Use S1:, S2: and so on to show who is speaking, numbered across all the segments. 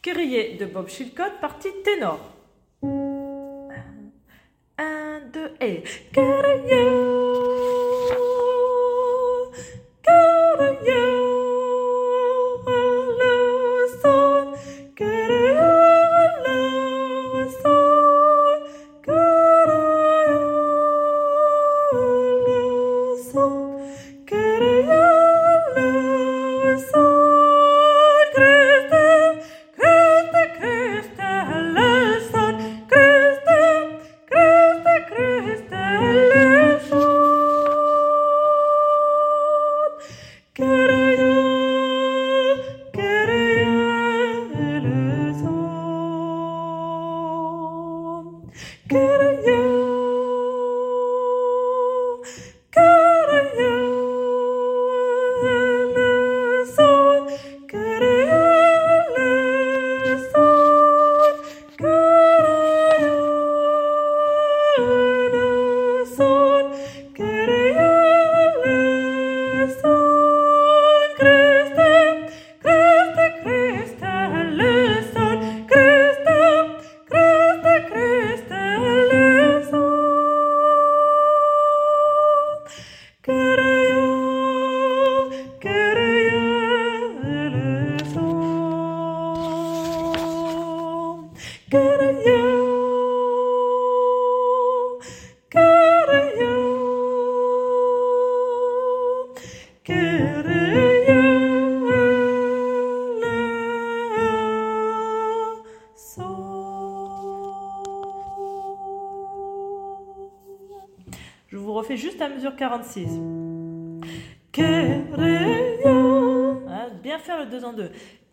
S1: Kyrie de Bob Chilcott, partie ténor. 1, 2 et Kyrie, Kyrie, le son, Kyrie, le son, Kyrie, le son, Kyrie, le son. Je vous refais juste la mesure 46. Bien faire le 2 en 2.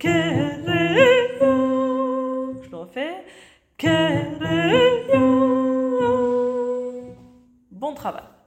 S1: Je le refais. Bon travail.